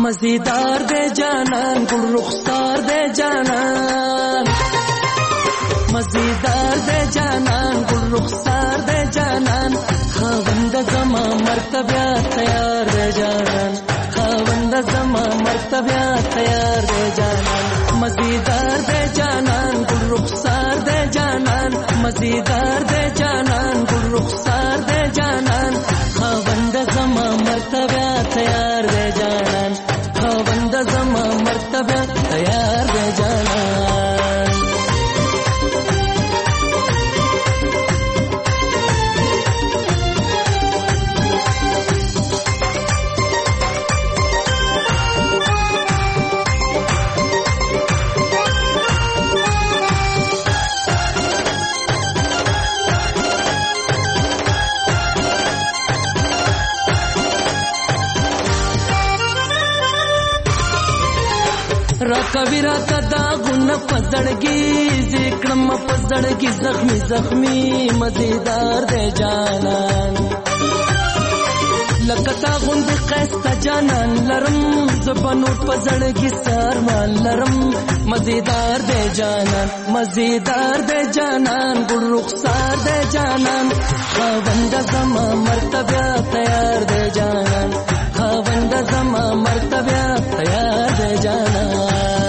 مزیدار دے جانان گل رخسار دے جانان مزیدار دے جانان گل رخسار دے جانان خاوند زما مرتبه تیار دے جانان خاوند زما مرتبه تیار دے جانان مزیدار دے جانان گل رخسار دے جانان مزیدار دے جانان گل رخسار دے جانان خاوند زما مرتبه تیار دے جانان خاوند زما مرتبه تیار دے جانان راکوی راکا داغونه پزړګي ذکرم پزړګي زخمی زخمی مزیدار دے جانان لکتا غوند قستا جانان لرم زبنو پزړګي سارمان لرم مزیدار دے جانان مزیدار دے جانان ګل رخسار دے جانان خاوند زما مرتبه تیار دے جانان خاوند زما مرتبه تیار دے جانان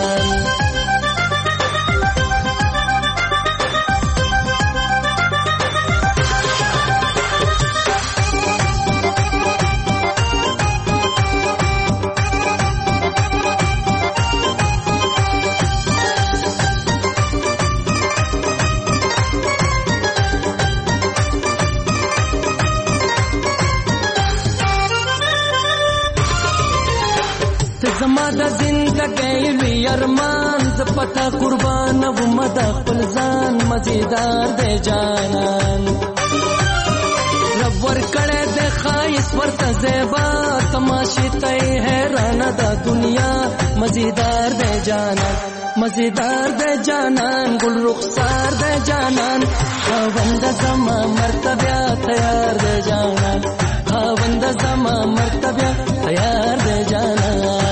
زما د زندګۍ لوی ارمان ز پتا قربان و مد خپل ځان مزیدار دے جانان رب ور کړه د خایس ورته زیبا تماشې ته حیران د دنیا مزیدار دے جانان مزیدار دے جانان ګل رخسار دے جانان خاوند زما مرتبه تیار دے جانان خاوند زما مرتبه تیار دے جانان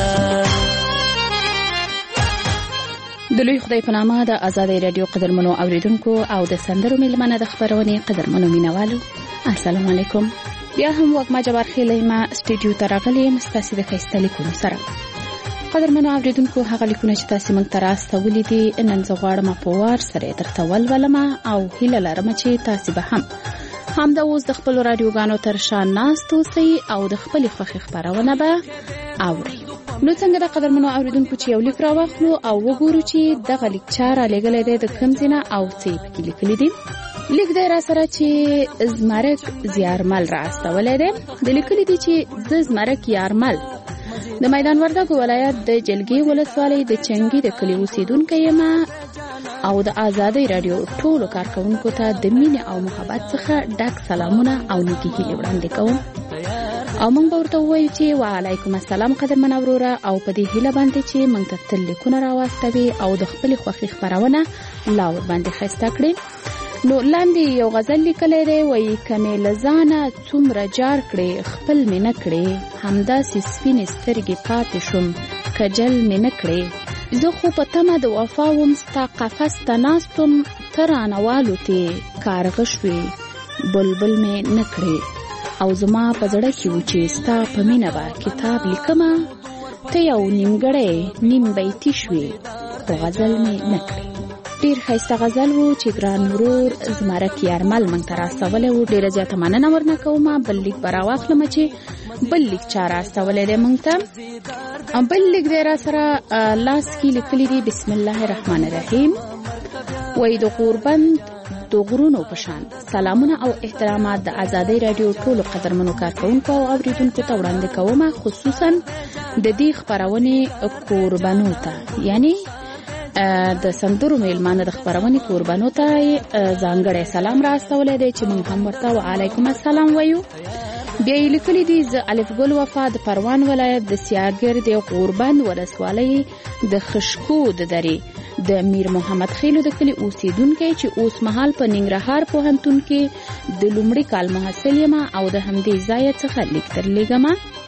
د لوی خدای په نامه د آزادۍ رادیو قدرمنو اوریدونکو او د سندرو میلمنه د خبرونې قدرمنو مینوالو السلام علیکم بیا هم وګما جبار خیلې ما سټډیو ته راغلي یم ستاسو د ښایسته لیکونو سره قدرمنو اوریدونکو هغه لیکونه چې تاسو موږ ته راستولي دي نن زه غواړم په وار سره درته ولولم او هیله لرم چې تاسو به همدا اوس د خپل رادیوګانو تر شا ناست اوسئ او د خپلې خوښې خپرونه به اورئ نو څنګه د قدرمنو اوریدونکو چې یو لیک راواخلو او وګورو چې دغه لیک چا رالیږلی دی د کوم ځای نه او څه یې پکې لیکلي دي لیک دی راسره چې زمرک زیارمل رااستولی دی د لیکلي دي چې زه زمرک یارمل د میدان وردګو ولایت د جلګې ولسوالۍ د چنګي د کلي اوسېدونکی یم او د آزادۍ رادیو ټولو کارکوونکو ته د مینې او محبت څخه ډک سلامونه او نیکې هیلې وړاندې کوم او موږ به ورته ووایو چې وعلیکم السلام قدرمن وروره او په دې هیله باندې چې موږ ته تل لیکونه راواستوي او د خپلې خوښې خپرونه لا ورباندې ښایسته کړي نو لاندې یو غزل لیکلی دی وایي که مې له ځانه څومره جار کړې خپل مې نه کړې همداسې سپینې سترګې پاتې شوم کجل مې نه کړې زه خو په تمه د وفا وم ستا قفس ته ناستم ته رانه والوتې کارغه شوې بلبل مې نه کړې او زما په زړه کې و چې ستا په مینه به کتاب لیکمه ته یو نیمګړی نیم بیتي شوې خو غزل مې نه کړې ډیر ښایسته غزل و چې ګران ورور زمرک یارمل موږ ته راستولی و ډیره زیاته مننه ورنه کومه بل لیک به راواخلمه چې بل لیک چا راستولی دی موږ ته بل لیک دی راسره لاس کې لیکلی دی بسم الله الرحمن الرحیم وایي د غوربند د غرونو په شان سلامونه او احترامات د آزادۍ رادیو ټولو قدرمنو کارکوونکو او اوریدونکو ته وړاندې کومه خصوصا د دې خپرونې قربانو ته یعنی د سندرو میلمانه د خبرونې قربانو ته ځانګړی سلام راستولی دی چې موږ هم ورته وعلیکم السلام وایو بیا یې لیکلي دي زه الف ګل وفا د پروان ولایت د سیاګر د غوربند ولسوالۍ د خشکو د درې د میر محمد خیلو د کلي اوسیدونکی چې اوس مهال په ننګرهار پوهنتون کې د لومړي کال محصل یم او د همدې ځایه څخه لیک درلیږم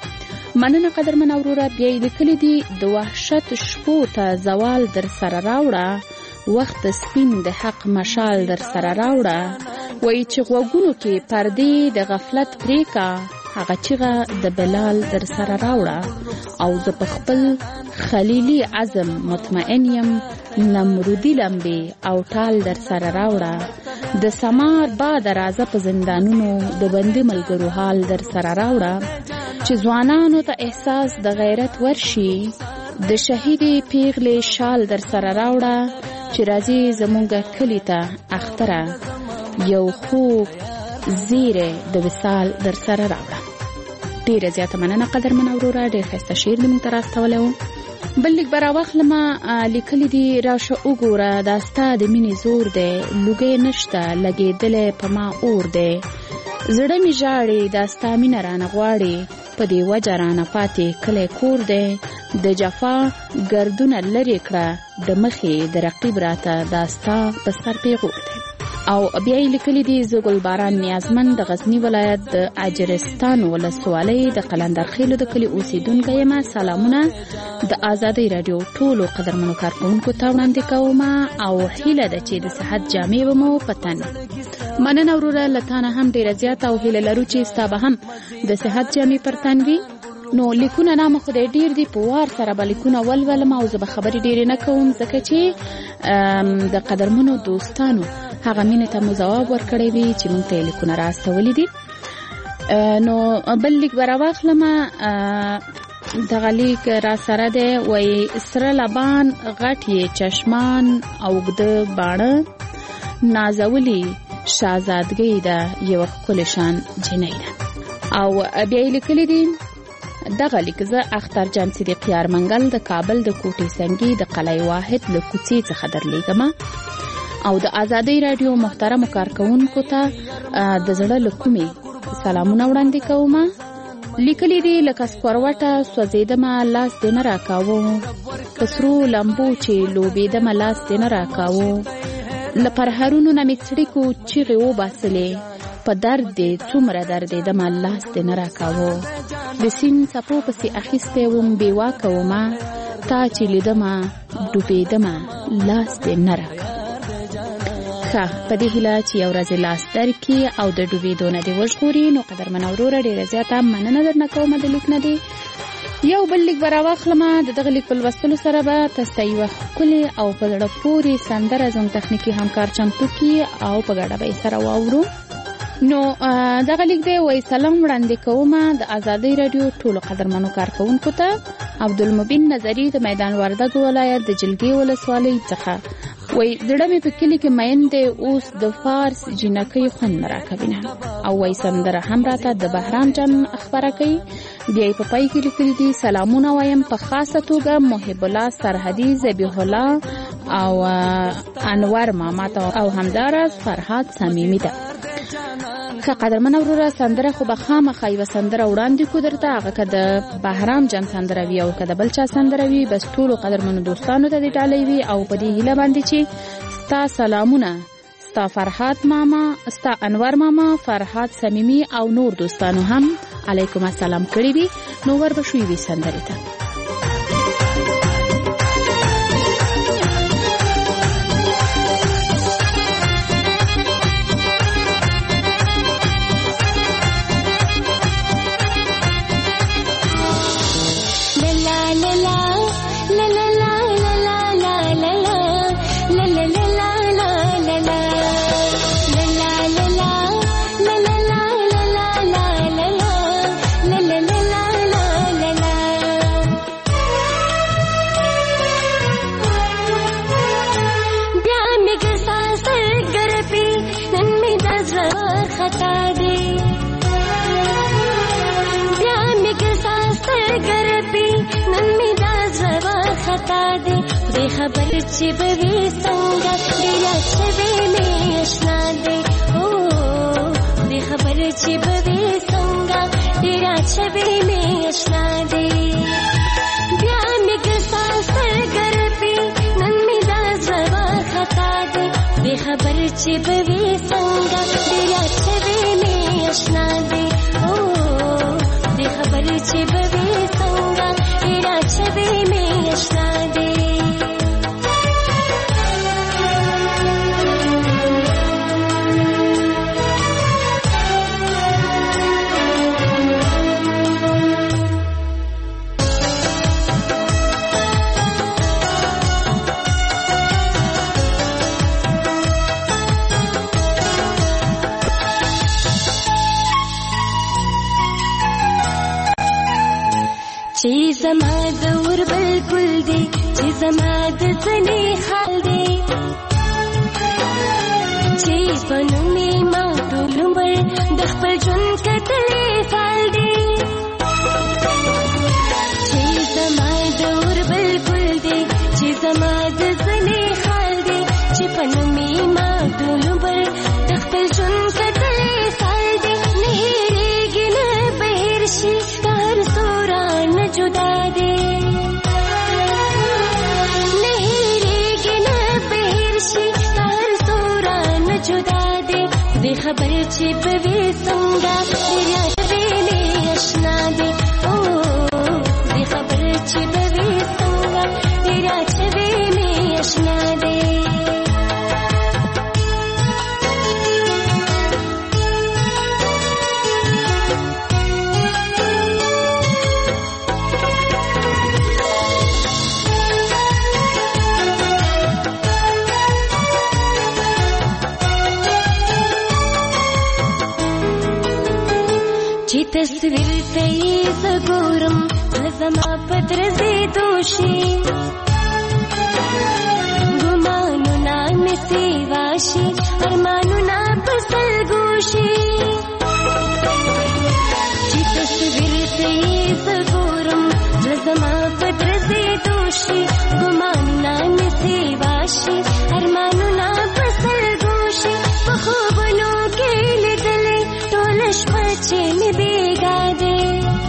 مننه قدرمن اوروره. بیا لیکلي دي د وحشت شپو ته زوال در سره راوړه، وخت سپین د حق مشال در سره راوړه. وایي چې غوږونو کې پردې د غفلت پریکا، هغه چیغه د بلال در سره راوړه. او زه په خپل خلیلی عزم مطمئن یم، نمرودی لمبې او ټال در سره راوړه. د سمار باد رازه په زندانونو د بندي ملګرو حال در سره راوړه. چې ځوانانو ته احساس د غیرت ورشي، د شهیدې پیغلې شال در سره راوړه. چې راځي زمونږ کلی ته اختره، یو خوب زیره د وصال در سره راوړه. ډیره زیاته مننه قدرمن اوروره، ډیر ښایسته شعر دې موږ ته راستولی و. بل لیک به راواخلمه. لیکلي دي راشه وګوره دا ستا د مینې زور دی، لوګی نشته لګېدلی په ما اور دی. زړه مې ژاړي دا ستا مینه رانه غواړي، په دې وجه رانه پاتې کلی کور دی. د جفا ګردونه لرې کړه د مخې د رقیب راته، دا ستا په سر پیغور دی. او بیا یې لیکلي دي زه ګلباران نیازمن د غزني ولایت د اجرستان ولسوالۍ د قلندر خیلو د کلي اوسیدونکی یم. سلامونه د آزادۍ راډیو ټولو قدرمنو کارکوونکو ته وړاندې کوم او هیله ده چې د صحت جامې به مو په تن. مننه وروره، له تا نه هم ډیره زیاته او هیله لرو چې ستا به هم د صحت جامې پر تن وي. نو لیکونه نامه خدای ډیر دي، په وار سره به لیکونه ولولم او زه به خبرې ډیرې نه کوم، ځکه چې د قدرمنو دوستانو هغه مینې ته مو ځواب ورکړی وي چې موږ ته یې لیکونه راستولي دي. نو بل لیک به راواخلم. دغه لیک را سره دی. وایي سره لبان غټ یې چشمان اوږده باڼه، نازولي شهزادګۍ ده یوه ښکلې شان جنۍ ده. او بیا یې لیکلي دي دغه لیک زه اختر جان صدیق یار منګل د کابل د کوټې سنګي د قلعه واحد له کوڅې څخه درلیږم. او د آزادۍ راډیو محترمو کارکوونکو ته د زړه له کومې سلامونه وړاندې کوم. لیکلي دي لکه سکروټه سوځېدمه لاس دې نه راکاوه، په سرو لمبو چې لوبېدمه لاس دې نه راکاوه، له پرهرونو نه مې څړیکو چیغې وباسلې، په درد دې څومره دردېدمه لاس دې نه راکاوه، د سیند څپو پسې اخیستی وم بې واکه ومه، تا چې لیدمه ډوبېدمه لاس دې نه راکاوه. په دې هیله چې یو ورځ لاس درکړي او د ډوبېدو نه دې وژغوري. نو قدرمن اوروره ډیره زیاته مننه درنه کوم د لیک نه دی. یو بل لیک به راواخلم. د دغه لیک په لوستلو سره به تاسو ته یوه ښکلې او په زړه پورې سندره زموږ تخنیکي همکار چمتو کړي او په ګډه به یې سره واورو. نو دغه لیک دی. وایي سلام وړاندې کوم د آزادۍ راډیو ټولو قدرمنو کارکوونکو ته. عبدالمبین نظري د میدان وردګ ولایت د جلګې ولسوالۍ څخه. وای زړه مې په کلی کې مین دی، اوس د فارس جنکۍ خوند نه راکوینه. او وای سندره هم راته د بهرام جان خبره کوي. بیا یې په پای کې لیکلي دي سلامونه وایم په خاصه توګه محب الله سرحدي، ذبیح الله او انور ماما ته او همداراز فرهاد صمیمي ده. که قدرمن اوروره سندره خو به خامخا یوه سندره وړاندې کو درته، هغه که د بهرام جان سندره وي او که د بل چا سندره وي، بس ټولو قدرمنو دوستانو ته دې ډالۍ وي. او په دې هیله باندې چې ستا سلامونه ستا فرهاد ماما، ستا انور ماما، فرهاد صمیمي او نور دوستانو هم علیکم السلام کړي وي. نو ور به شو یوې سندرې ته. خبر چې بوي څنګه ډېر شوي مې آشنا دی، او دې خبر چې بوي څنګه ډېر شوي مې آشنا دی. بیا مې ګساس ګرځي نن مې دا زړه خطا دی، دې خبر چې بوي څنګه ډېر شوي مې آشنا دی، او دې خبر چې بوي چې زما د ور بلبل دی چې زما د ځنې حال دی چې په نومې ما ټول عمر د خپل ژوند کتلې فال دی چې زما د ور بلبل دی چې زما د ځنې حال دی چې په نومې ما ټول عمر د خپل ژوند کتلې فال دی نه هېرېږي نه به هېر شي هر سوره نه جدا دی نه هېرېږي نه به هېر شي هر سوره نه جدا دی خدای خبر چې به وي څنګه دریا شوې مې اشنا دی خدای خبر چې به وي څنګه دریا شوې مې اشنا دی چې تصویر ته یې زه ګورم زما په درځې دوشي ګمانونه مې سیوا شي ارمانونه په سلګو شي چې تصویر ته یې زه ګورم زما په درځې دوشي ګمانونه مې سیوا شي ارمانونه په سلګو شي په خوبونو کې لیدلې ټوله شپه چې مې بیګا دی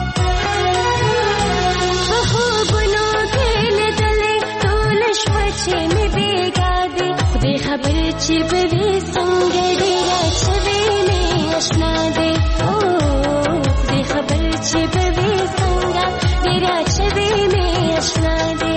په خوبونو کې لیدلې ټوله شپه چې مې بیګا دی خدای خبر چې به وي څنګه ډېره شوې مې اشنا دی خدای خبر چې به وي څنګه ډېره شوې مې اشنا دی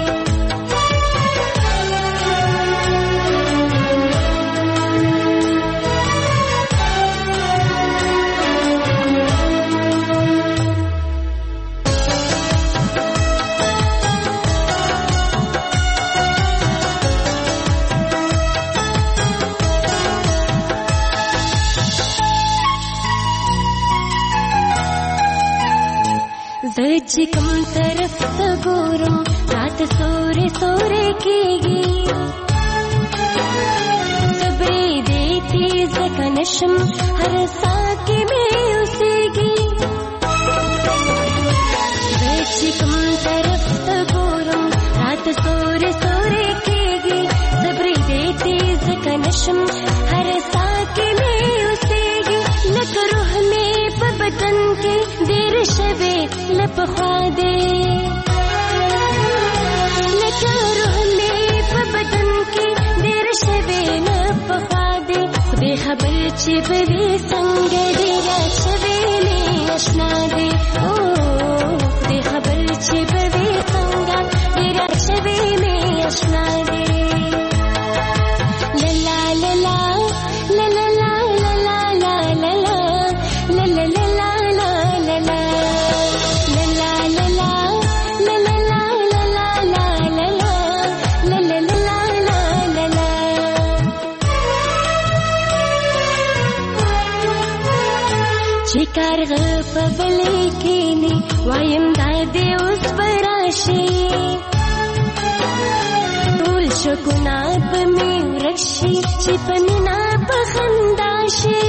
زه چې کوم طرف ته ګورم راته سورې سورې کېږي صبرې دې تیز که نشم هر ساه کې مې اوسېږي زه چې کوم طرف ته ګورم راته سورې سورې کېږي صبرې دې تیز که نشم هر ساه کې مې اوسېږي لکه روح مې په بدن کې ډېر شوې لپخوا دی لکه روح مې په بدن کې ډېر شوې لپخوا دی خدای خبر چې به وي څنګه ډېره شوې مې اشنا دی خدای خبر چې به وي څنګه ډېره شوې مې اشنا دی لا لا لا لا لا لا لا لا لا لا لا لا لا چې کارغه په بلې کېني وایم دا دې اوس به راشي ټول شکونه به مې ورک شي چې په مینه په خندا شي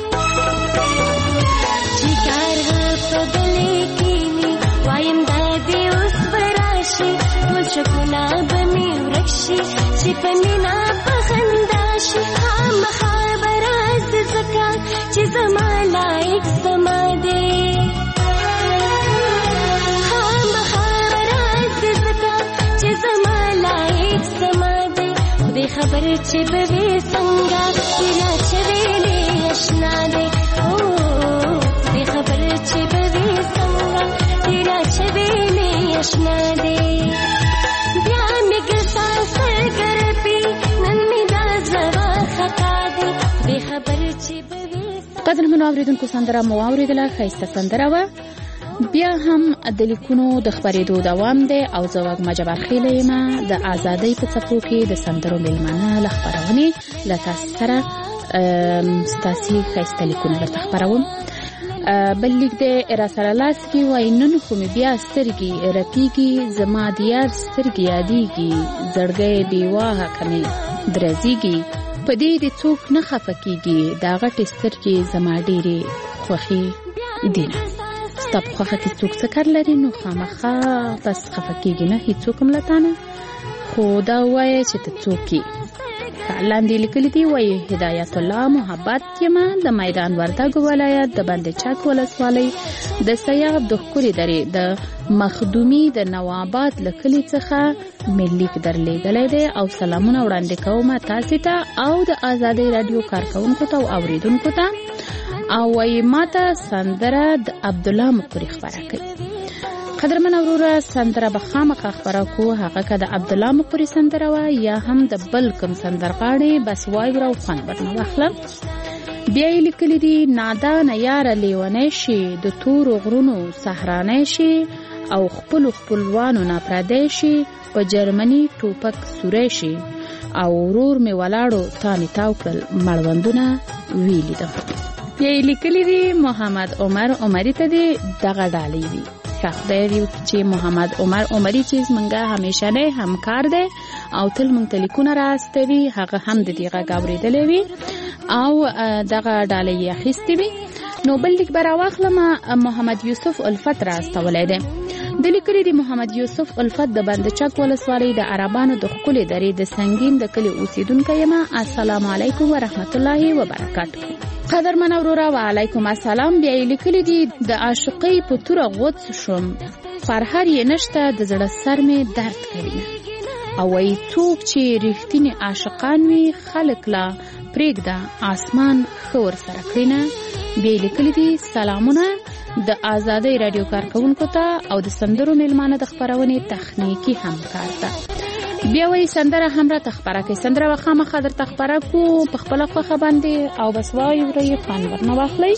چې کارغه په بلې کېني وایم دا دې اوس به راشي ټول شکونه به مې ورک شي چې په مینه په خندا شي خامخا به راشي ځکه چې زما لایق زما دی خامخا به راشي ځکه چې زما لایق زما دی خدای خبر چې به وي څنګه ډېره شوې مې اشنا دی خدای خبر چې به وي څنګه ډېره شوې مې اشنا دی بیا مې ګرځا سرګرپي نن مې دا زړه خطا دی خدای خبر چې به وي قدرمنو اوریدونکو سندره مو اوریدله ښایسته سندره وه بیا هم د لیکونو د خپرېدو دوام دی او زه وږمه جبارخیله یم د ازادۍ په څپو کې د سندرو میلمانه له خپرونې له تاسو سره ستاسې ښایسته لیکونه درته خپروم بل لیک د را سره لاس کې وای نن خو مې بیا سترګې رپیږي زما د یار سترګې یادیږي زړګی بیواهه کمې درزیږي په دې د څوک نه خفه کیږي دا غټې سترګې زما ډېرې خوښې دي نه ستا په خوښه کې څوک څه کار لري نو خامخا بس خفه کیږي نه هیڅوک هم له تا نه خو دا ووایه چې ته څوک یې لاندې لیکلي دي وایي هدایت الله محبت یمه د میدان وردګ ولایت د بند چک ولسوالۍ د سیاب د ښکلې درې د مخدومي د نواباد له کلي څخه مې لیک درلېږلی دی او سلامونه وړاندې کوم تاسې ته او د ازادۍ راډیو کارکوونکو ته او اوریدونکو ته او وایي ماته سندره د عبدالله مقری خپره کوي قدرمن وروره سندره به خامخا خپره کو هغه که د عبدالله مقری سندره وه یا هم د بل کوم سندرغاړي بس واوره او خوند ورنه واخله بیا یې لیکلي دي نادانه یاره لیونی شي د تورو غرونو صحرانی شي او خپلو خپلوانو نه پردی شي په جرمني ټوپک سوری شي او ورور مې ولاړو تانې تاو کړل مړوندونه ویلي ده بیا یې لیکلي دي محمد عمر عمري ته دې دغه ډالۍ وي خدای دې چې محمد عمر عمري چې زمونږه همیشنی همکار دی او تل مونږ ته لیکونه راستوي هغه هم د دې غږ اورېدلی وي او دغه ډالۍ یې اخیستې وي نو بل لیک به راواخلم محمد یوسف الفت راستولی دی د لیکلي دي محمد یوسف الفت د بند چک ولسوالۍ د عربانو د ښکلې درې د سنګین د کلي اوسیدونکی یم السلام علیکم ورحمت الله وبرکاته قدرمن وروره وعلیکم السلام بیا یې لیکلي دي د عاشقۍ په توره غوڅ شوم فرهر یې نشته د زړه سر مې درد کوي او وایي څوک چې رښتینې عاشقان وي خلک لا پرېږده آسمان ښه ورسره کړي نه بیا یې لیکلي دي سلامونه د ازادۍ راډیو کارکوونکو ته او د سندرو میلمانه د خپرونې تخنیکي همکار ته بیا وایي سندره هم راته خپره کوي سندره به خامخا درته خپره کو په خپله خوښه باندې او بس واورئ خوند ورنه واخلئ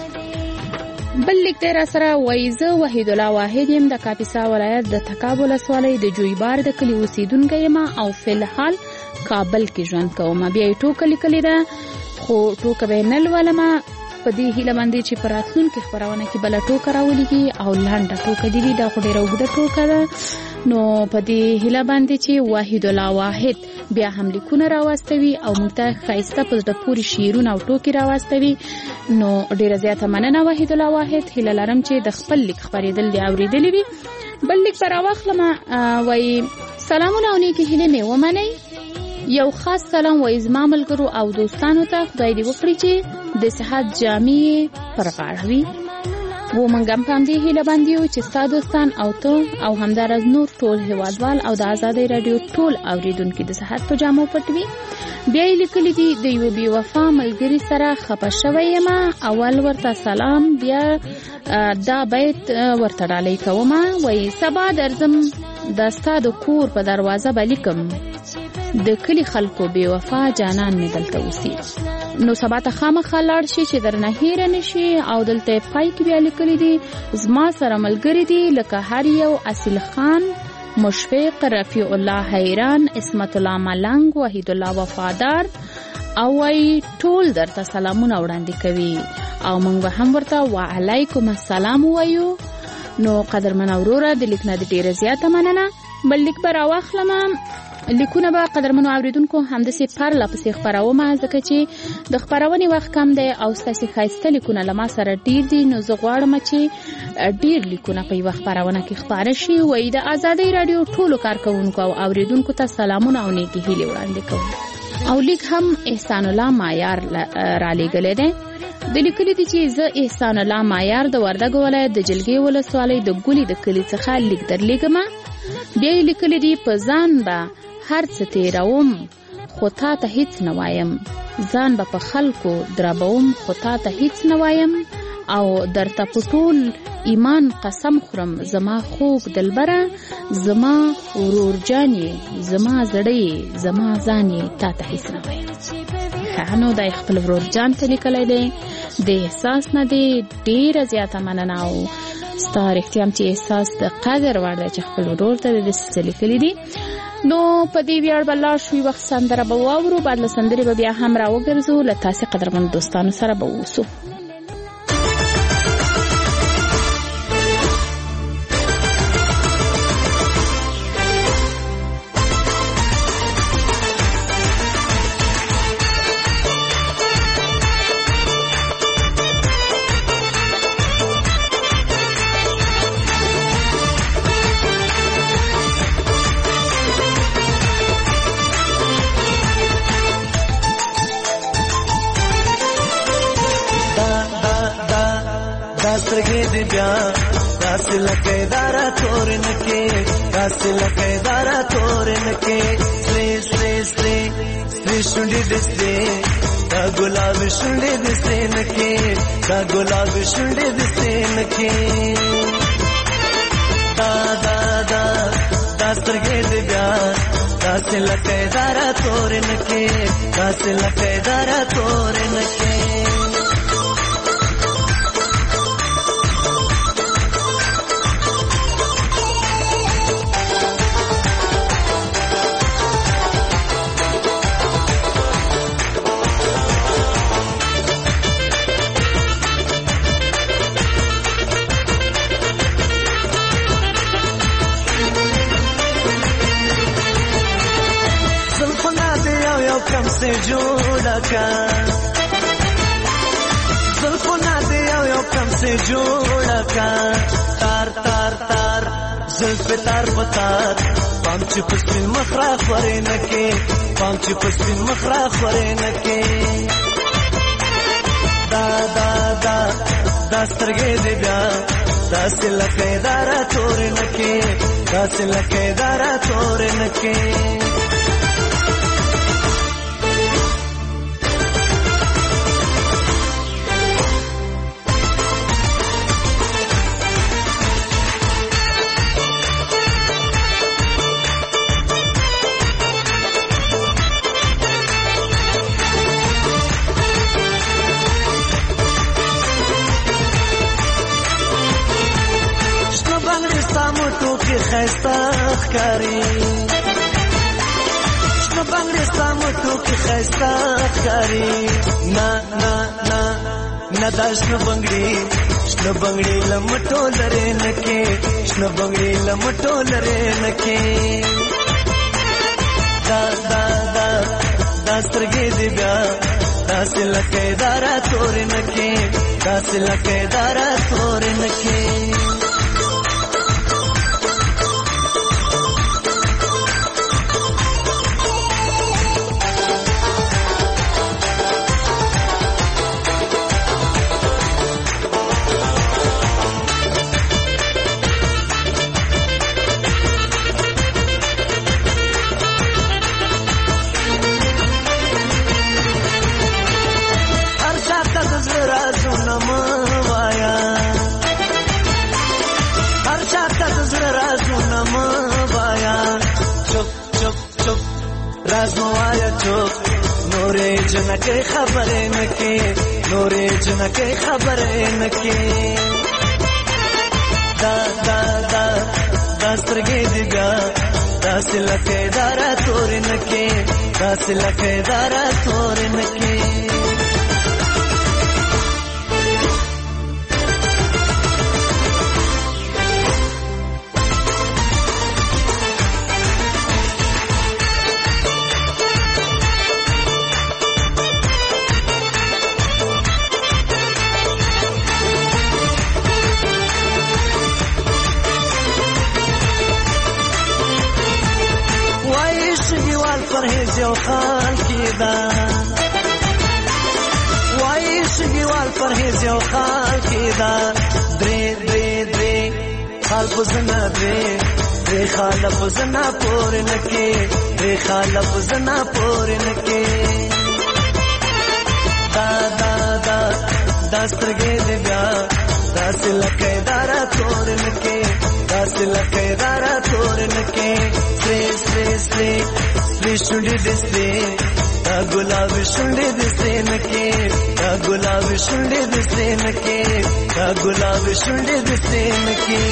بل لیک دی را سره وایي زه وحید الله واحد یم د کاپیسا ولایت د تکاب ولسوالۍ د جویبار د کلي اوسیدونکی یم او فلحال کابل کې ژوند کوم بیا یې ټوکه لیکلې ده خو ټوکه به یې نه لولمه په دې هیله باندې چې په راتلونکي خپرونه کې بله ټوکه راولیږي او لنډه ټوکه دې وي دا خو ډېره اوږده ټوکه ده نو په دې هیله باندې چې وحید الله واحد بیا هم لیکونه راواستوي او موږ ته ښایسته په زړه پورې شعرونه او ټوکې راواستوي نو ډېره زیاته مننه وحید الله واحد هیله لرم چې د خپل لیک خپرېدل دې اورېدلی وي بل لیک به راواخلم وایي سلامونه او نیکې هیلې مې ومنئ یو خاص سلام وایي زما ملګرو او دوستانو ته خدای دې وکړي چې د صحت جامې پر غاړه وي و موږ هم په همدې هیله باندې یو چې ستا دوستان او ته او همداراز نور ټول هیوادوال او د ازادۍ راډیو ټول اوریدونکي د صحت په جامو پټ وي بیا یې لیکلي دي د یو بې وفا ملګري سره خفه شوی یم اول ورته سلام بیا دا بیت ورته ډالۍ کومه وایي سبا درځم د ستا د کور په دروازه به لیکم د کلی خلکو بې وفا جانان مې دلته اوسي نو سبا ته خامخا لاړ شي چې درنه هیره نشي او دلته پای کې بیا لیکلي دي زما سره ملګري دي لکه هر یو اصیل خان مشفق رفیع الله حیران اسمت الله ملنګ وحید الله وفادار او وایي ټول درته سلامونه وړاندې کوي او موږ به هم ورته وعلیکم السلام وایو نو قدرمن وروره د لیک نه ډېره زیاته مننه بل لیک به راواخلم لیکونه به قدرمنو اوریدونکو همداسې پرله پسې خپروم ځکه چې د خپرونې وخت کم دی او ستاسې ښایسته لیکونه له ما سره ډېر دي نو زه غواړم چې ډېر لیکونه په یوه خپرونه کې خپاره شي وایي د ازادۍ راډیو ټولو کارکوونکو او اوریدونکو ته سلامونه او نیکې هیلې وړاندې کوم او لیک هم احسان الله مایار رالیږلی دی د لیکلي دي چې زه احسان الله مایار د وردګ ولایت د جلګې ولسوالۍ د ګولي د کلي څخه لیک درلیږم بیا یې لیکلي دي په ځان به هر څه تیروم خو تا ته هیڅ نه وایم ځان به په خلکو دربوم خو تا ته هیڅ نه وایم او درته په ټول ایمان قسم خورم زما خوږ دلبره زما ورور جان یې زما زړه یې زما ځان یې تا ته هیڅ نه وایم نو دا خپل ورور جان ته لیکلی دی د احساس نه دی ډېره زیاته مننه او ستا رښتیا هم چې احساس د قدر وړ دی چې خپل ورور ته د داسې څه لیکلي دي نو په دې ویاړ به لاړ شو وخت سندره به واورو بعد له سندرې به بیا هم راوګرځو له تاسې قدرمنو دوستانو سره به اوسو داسترګې دې بیا داسې لکه دارا تورن کې داسې لکه دارا تورن کې سرې سرې سرې سرې شونډې دې سرې دا ګلاب شونډې دې سرې نکې دا ګلاب شونډې دې سرې نکې دا دا دا داسترګې دې بیا داسې لکه دارا تورن کې داسې لکه دارا تورن کې कम से जोड़ा का जुल्फना दे यो कम से जोड़ा का तार तार तार जुल्फ तार पतार पांच पस्तीन मखरा खरे नके पांच पस्तीन मखरा खरे नके दा दा दा दास्तरगे दे ब्या दास लके दारा तोरे नके दास लके दारा तोरे नके खैस्ता करी शनो बंगड़ी सामटू की खैस्ता करी ना ना ना ना दाशनो बंगड़ी लमटो लरे नके शनो बंगड़ी लमटो लरे नके दा दा दा दास्तरगे दिव्या दास लके दारा तोरे नके दास लके दारा तोरे नके नोरे जना के खबरे नके नोरे जना के खबरे नके दा दा दा दास्तरगे दिगा दास लके दारा तोरे नके दास लके दारा तोरे नके परहेज यो खाल कीदा वाइश दीवाल परहेज यो खाल कीदा द्रे द्रे द्रे खाल पुजना द्रे द्रे खाल पुजना पोर नके द्रे खाल पुजना पोर नके दा दा दा दास्तरगे दिव्या दास लके दारा तोर नके दास लके दारा तोर नके स्रे स्रे स्रे शुंडी दिसते गुलाब शुंडी दिसते नके गुलाब शुंडी दिसते नके गुलाब शुंडी दिसते नके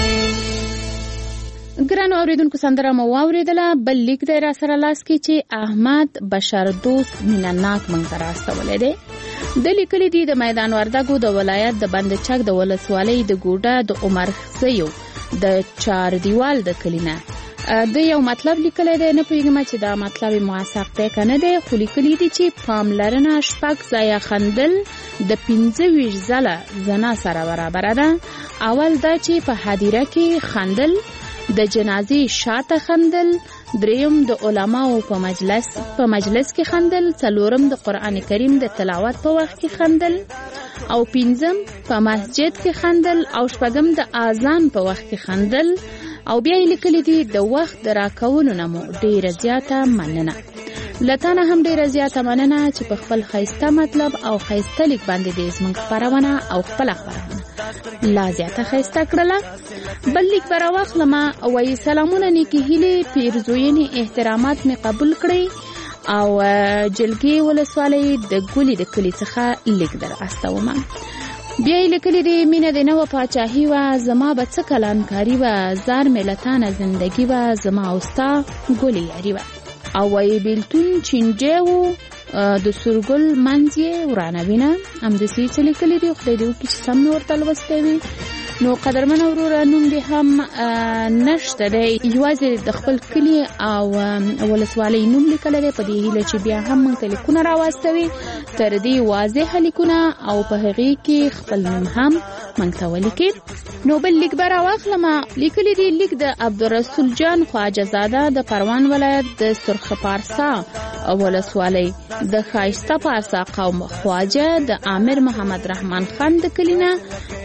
ګرانو اوریدونکو سندره مو واوریدله بل لیک دی را سره لاس کې چې احمد بشار دوست مینناک مونږ ته راستولی دی د لیکلي دي د میدان وردګو د ولایت د بند چک د ولسوالۍ د ګوډه د عمر خزیو د چار دیوال د کلینه د یو مطلب لیکلی دی نه پوهېږم چې دا مطلب موثق دی که نه دی خو لیکلي دي چې پاملرنه شپږ ځایه خندل د 25 ځله زنا سره برابره ده. اول دا چې په هدیره کې خندل، د جنازې شاته خندل، دریم د علماو په مجلس کې خندل، څلورم د قرآن کریم د تلاوت په وخت کې خندل، او 5 په مسجد کې خندل او 6 د اذان په وخت کې خندل او بیا یې لیکلي دي د وخت د راکولو نه مو ډیره زیاته مننه. لتانه هم ډیره زیاته مننه چې په خپل ښایسته مطلب او ښایسته لیک باندې دې زموږ خپرونه او خپله خپرونه لا زیاته ښایسته کړله. بل لیک به راواخلمه وایي سلامونه نیکې هیلې پیرزوینې احترامات مې قبول کړئ او جلګې ولسوالۍ د ګولې د کلي څخه لیک در استومه. بیا یې لیکلي دي مینه د نه وه پاچاهي وه زما به څه کلانکاري وه زار ملتانه زندګي وه زما او ستا ګلې یاري وه او وایي بیلتون چینجی و د سورګل منځ یې ورانوینه. همداسې څه لیکلي دي خدای دې وکړي چې سم مې ورته لوستی وي. نو قدرمنه وروره نوم دې هم نشته دی یوازې د خپل کلي او ولسوالۍ نوم لیکلی دی په دې هیله چې بیا هم موږ ته لیکونه راواستوي تر دې واضحه لیکونه او په هغې کې خپل نوم هم موږ ته ولیکي. نو بل لیک به راواخلمه لیکلی دی لیک د عبدالرسول جان خواجه زاده د پروان ولایت د سرخ پارسا ولسوالۍ د ښایسته پارسا قوم خواجه د عامر محمد رحمان خان د کلینه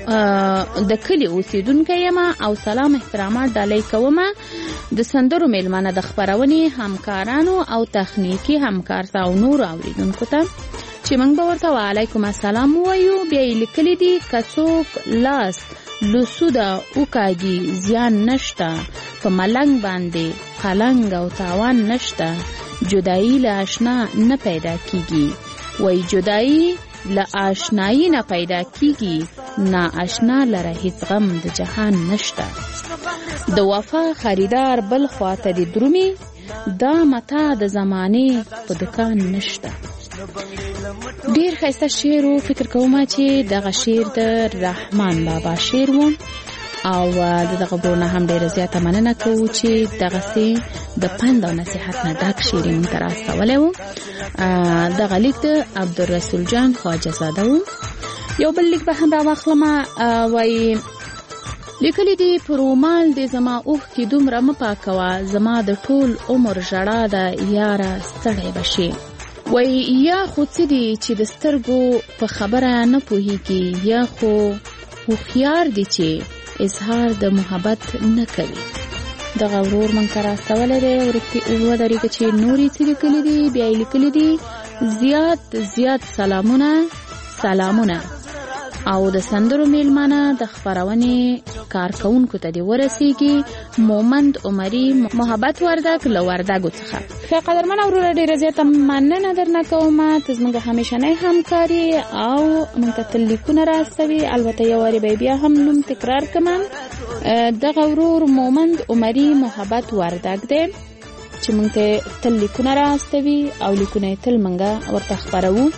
د کلی اوسیدونکی یم او سلام احترامات ډالۍ کوم د سندرو میلمانه د خپرونې همکارانو او تخنیکي همکار ته او نورو اوریدونکو ته چې موږ به ورته وعلیکم السلام ووایو. بیا یې لیکلي دي که څوک لاس لسوده وکاږي زیان نشته په ملنګ باندې قلنګ او تاوان نشته جدایي له اشنا نه پیدا کیږي وای جدایي له آشنایی نه پیدا کیږي نا آشنا لره هیڅ غم د جهان نشته د وفا خریدار بل خواته دی درومي دا متا د زمانه په دکان نشته. ډیر ښایسته شعر و فکر کوم چې دغه شعر د رحمان بابا شعر و او دغه برونه هم ډیره زیاته مننه کوو چې دغسې د پند او نصیحت نه ډک شعر یې موږ ته راستولی و. دغه لیک د عبدالرسول جان خواجه زاده و. یو بل لیک به هم راواخلمه وایي لیکلی دي پرومال د زما اوښکې دومره مه پاکوه زما د ټول عمر ژړا ده یاره ستړی به شي. وایي یا خو څه دي چې د سترګو په خبره نه پوهېږي یا خو هوښیار دي چې اظهار د محبت نه کوي. دغه ورور موږ ته راستولی دی ودرېږه چې نور یې څه لیکلي دي. بیا یې لیکلي دي زیات سلامونه او د سندرو میلمانه د خپرونې کارکونکو ته دې ورسیږي مومند عمري محبت وردګ له وردګو څخه. ښه قدرمنه وروره ډېره زیاته مننه درنه کوم ته زموږ همیشنی همکاري او موږ ته تل لیکونه راستوي. البته یو وارې به بیا هم نوم تکرار کړم دغه ورور مومند عمري محبت وردګ دی چې موږ ته تل لیکونه راستوي او لیکونه یې تل موږ ورته خپروو.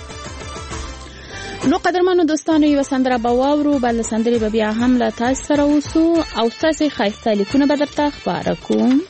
نو قدرمنو دوستانو یو سندره به واورو بل سندرې به بیا هم له تاسو سره اوسو او ستاسې ښایسته لیکونه به درته خپاره کوم.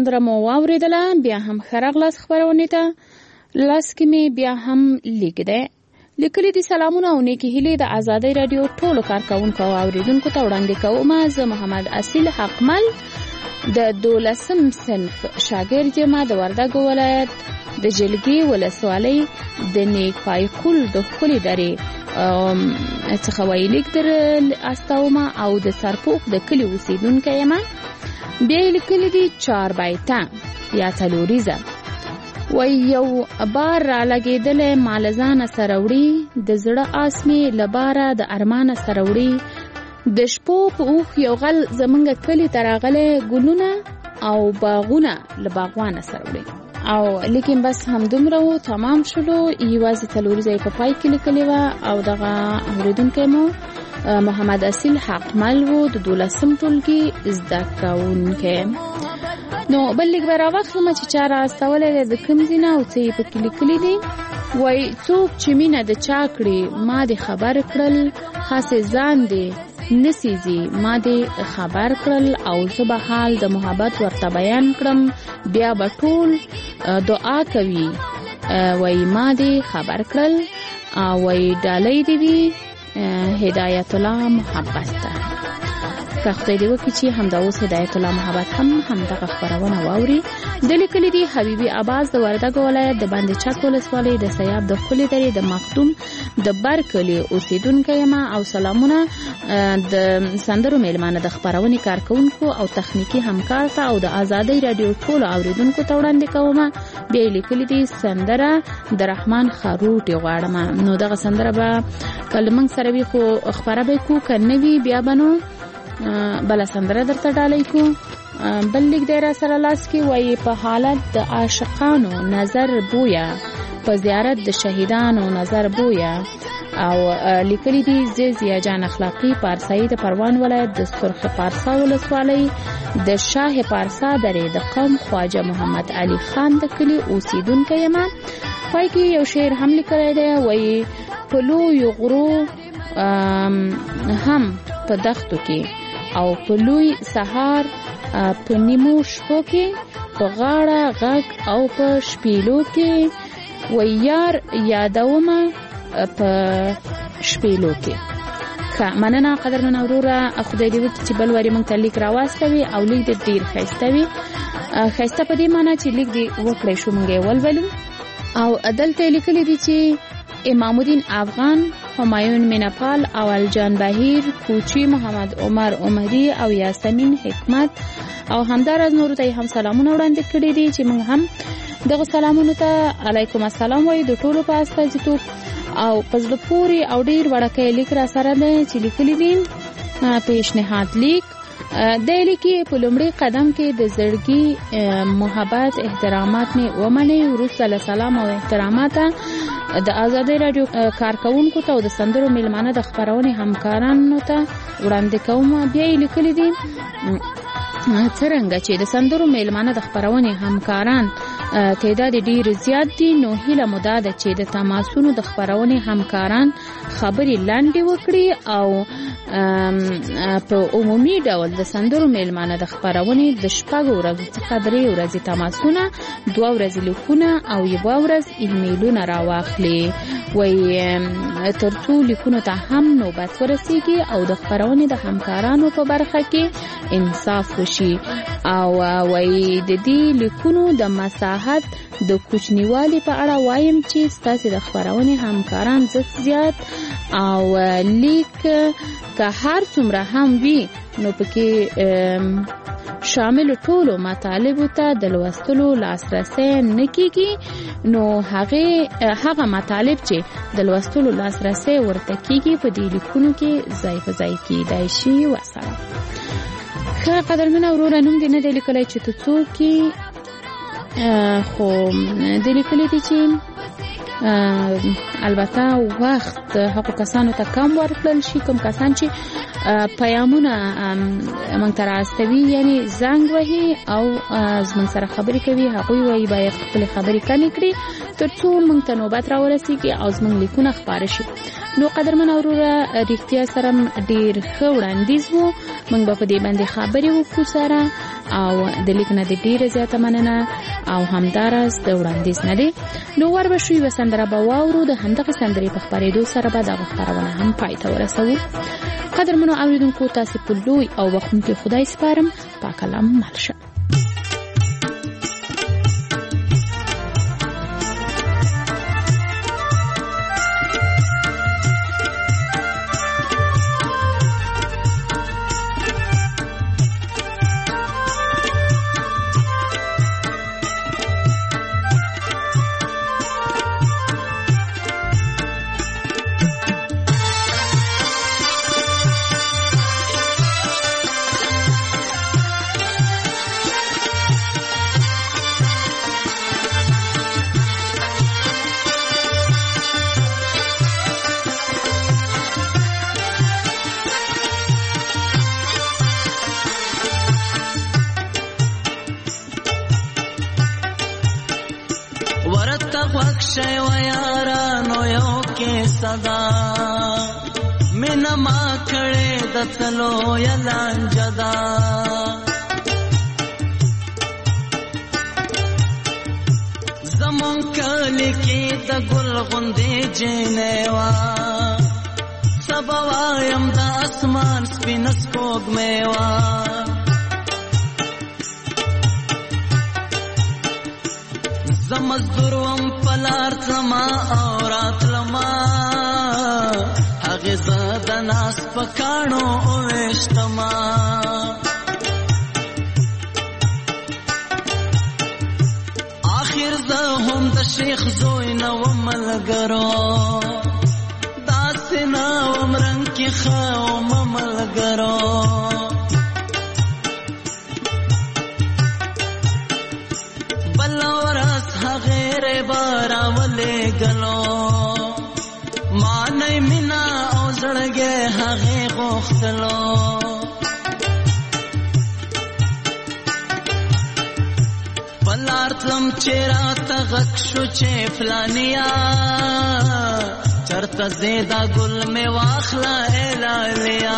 سندره مو واوریدله. بیا هم خرغلاس خبرونه ته لاس کې می بیا هم لیکلي دي سلامونه او نیکی هیله د آزادۍ رادیو ټولو کارکونکو او اوریدونکو ته وړاندې کوم. زه محمد اصیل حقمل د 12م صنف شاګرد یم د وردګ ولایت د جلګي ولسوالۍ د نیک پایکول د خولي درې څخه ویلیک در استوما او د سرپوخ د کلی اوسیدونکو یم. بیا لیکلي دي 4 بایته یا تلوریزه و یو بار را لګېدلې مالزانه سروړي د زړه آسمي لباره د ارمانه سروړي د شپو په اوخ یو غل زمونږ کلی تراغله ګلونه او باغونه لباغوانه سروړي. او لیکن بس هم دومره و تمام شلو. یوازې تلوریزه په پای کې لیکلې و او دغه اوریدونکو مو محمد اصیل حقمل و د 12م ټولګي زده کوونکی. نو بل لیک به راوخلم چې چا راستولی د کوم ځای نه او څه یې پکې لیکلي دي. وایي څوک چې مینه د چا کړي ما دې خبر کړل، خاصې ځان دې نسیزي ما دې خبر کړل او زه به حال د محبت ورته بیان کړم بیا به ټول دعا کوي. وایي ما دې خبر کړل او وایي ډالۍ دې وي هدایت الله محبت ته. که خدای دې وکړي چې همدا اوس هدایت الله محبت هم دغه خبرونه واوري. د لیکلي دي حبیبي عباس د وردګ ولایت د باندې چک ولسوالۍ د سیاب د خولي درې د مخدوم د برکلي اوسیدونکو یم او سلامونه د سندرو میلمانه د خبرونې کارکونکو او تخنیکی همکار ته او د آزادۍ رادیو ټولو اوریدونکو ته وړاندې کوم. بیا لیکلي دي سندره د رحمان خروټي غواړم. نو دغه سندره به کله موږ سره وي خو خبره به کو کنه وی بیا بنو بل سندره درته ډالۍ کو. بل لیک دی را سره لاس کې وایي په حالت د عاشقانو نظر بویا په زیارت د شهیدانو نظر بویا. او لیکلي دي زیا جان اخلاقی پارسایی د پروان ولایت د سرخ پارسا ولسوالۍ د شاه پارسا درې د قوم خواجه محمد علي خان د کلی اوسیدونکو یم. پای کې یو شعر هم لیکلی دی وایي په لویو غرو هم په دښتو کې او په لوی سهار په نیمو شپو کې په غاړه غږ او په شپېلو کې و یار یادومه په شپېلو کې. مننه قدرمن اوروره خدای دې وکړي چې بل واري موږ ته لیک راواستوي او لیک دې ډېر ښایسته وي. ښایسته په دې معنی چې لیک دې وکړی شو موږ یې ولولو. او دلته لیکلي دي چې امام الدین افغان، همایون مینپال، اول جان بهیر، کوچی محمد عمر عمری او یاسمین حکمت او همدارز نورو ته هم سلامونه وړاندې کړي دي چې موږ هم دغه سلامونو ته علیکم السلام وایو د ټولو په استازیتوب. او په زړه پورې او ډېر وړوکی لیک را سره دی چې لیکلي دي پیشنهاد لیک. د لیکي په لومړي قدم کې د زړګي محبت احترامات نه ومني. وروسته له سلام او احترامات د آزادۍ رادیو کارکونکو ته او د سندرو میلمانه د خبرونې همکارانو ته وړاندې کوم. بیا یې لیکلي دي څرنګه چې د سندرو میلمانه د خبرونې همکاران تعداد ډیر زیات دي نو هیله مو دا ده چې د تماسونو د خبرونې همکاران خبرې لاندې وکړي او په عمومي ډول د سندرو میلمانه د خبرونې د شپږو ورځو څخه 3 ورځې تماسونه 2 ورځې لیکونه او 1 ورځ ایمیلونه راواخلي. وایي ترڅو لیکونو ته هم نوبت ورسیږي او د خبرونې د همکارانو په برخه کې انصاف وشي. او وایي د دې لیکونو د مساحت د کوچنیوالي په اړه وایم چې ستاسو د خبرونې همکاران زیات او لیک که هر څومره هم وي نو پکې شامل ټولو مطالبو ته د لوستلو لاسرسي نه کیږي. نو هغه مطالب چې د لوستلو لاسرسي ورته کیږي په دې لیکونو کې ځای په ځای کېدای شي. وسلام. ښه قدرمنه وروره نوم دې نه دی لیکلی چې ته څوک یې خو دې لیکلی دي چې البته وخت هغو کسانو ته کم ورکړل شي کوم کسان چې پیامونه موږ ته راستوي یعنی زنګ وهي او زموږ سره خبرې کوي هغوی وایي باید خپلې خبرې کمې کړي تر څو موږ ته نوبت راورسیږي او زموږ لیکونه خپاره شي. نو قدرمن اوروره ریښتیا سره ډیر ښه وړاندیز وو. موږ به په دې باندې خبرې وکړو سره او د لیک نه د ډیره زیاته مننه او همداراز د وړاندیز نه دی. نو وربشوي به سندره به واورو. د همدغه سندرې په خپرېدو سره به دغه خپرونه هم پای ته ورسوو. قدرمنو اوریدونکو تاسې په لوی او بخښونکي خدای سپارم. پاک الله مو مل شه. شای و یارانو یو کې صدا مینا ما کړه د تلو یلان جدا زمون کلی کې د ګل غوندې جنې وا سبا وایم د اسمان سپین سپوږمۍ وا زمزدروم پلار زما اورات لما هغه زاد ناس پکانو اوشتما آخر زه هم د شیخ زوی نو ملګرو داسې نو عمرن کې خو ملګرو غیر بارا ولے گلو مانای مینا او زړګې هغه غوښتلو بلار تم چیرا تغک شو چې فلانیا چرته زیدا ګل می واخلا الالیا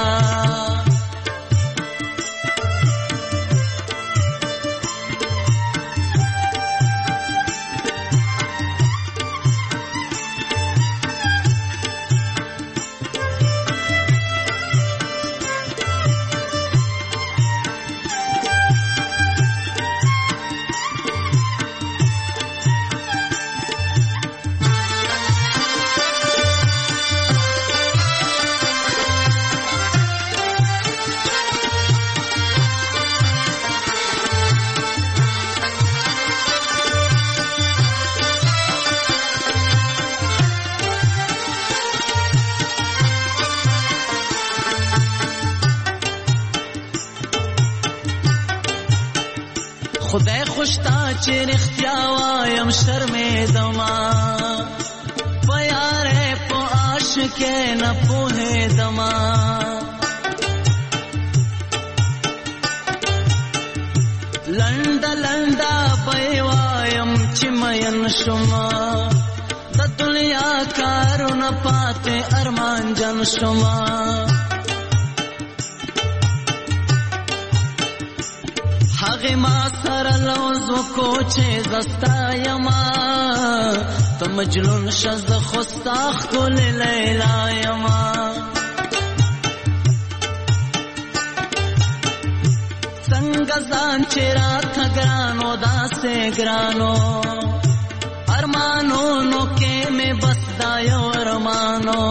خدای خوشتا چې رښتیا وایم شرمېدما په یارې په عاشقې نه پوهېدما لنډه لنډه به وایم چې مین شوما د دنیا کارونه پاتې ارمان جن شوما هغه ما سره لوز کو چې زستا یما ته مجنون شز خوستاخ کول لیلا یما څنګه ځان چې رات ګرانو داسې ګرانو ارمانو نو کې مې بس دا یو ارمانو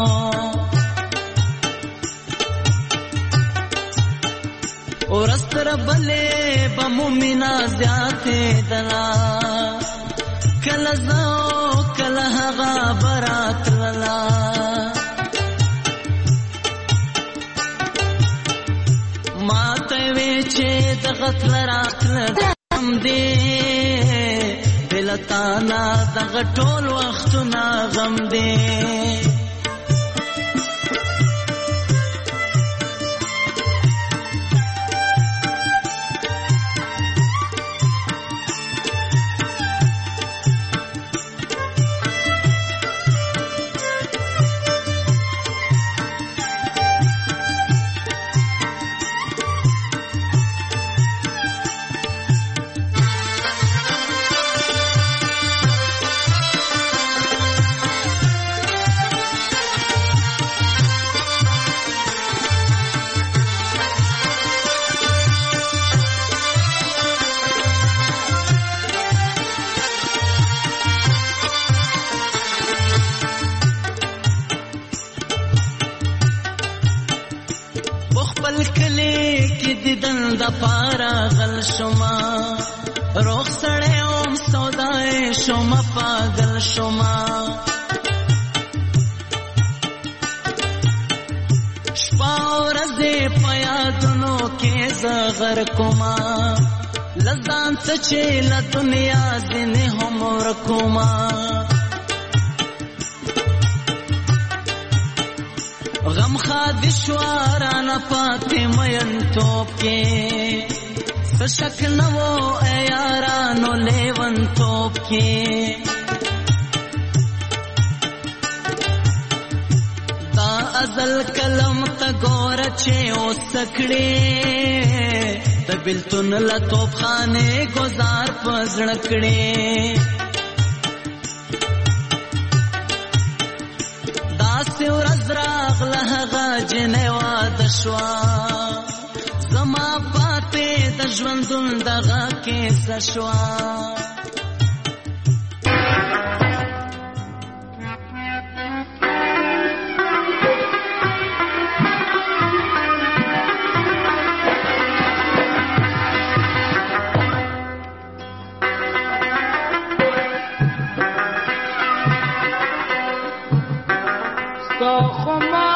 ورستر بلے بمومنا زیاتے دلا کل زاو کل هغا برات للا ما تیوی چه دغت لرات لدم دی بلتانا دغتول وقتنا غم دی لیدل د پارا غل شما روغ سړی اوم سودای شما پاگل شما شپا ورځې په یادونو کې زغر کوما لزان ته چې له دنیا ځینې هم ورکوما غم خادشوارانه پاتې مین توپ کې سشک نوو اے یارانو لیون توپ کې دا ازل کلم تا گور چه او سکڑی دا بلتون لطوب خانے گزار پزڑکڑی دا سیور ازراغ لحغا جنوا دشوا زما پاتے دجوندن دغا کیسا شوا خما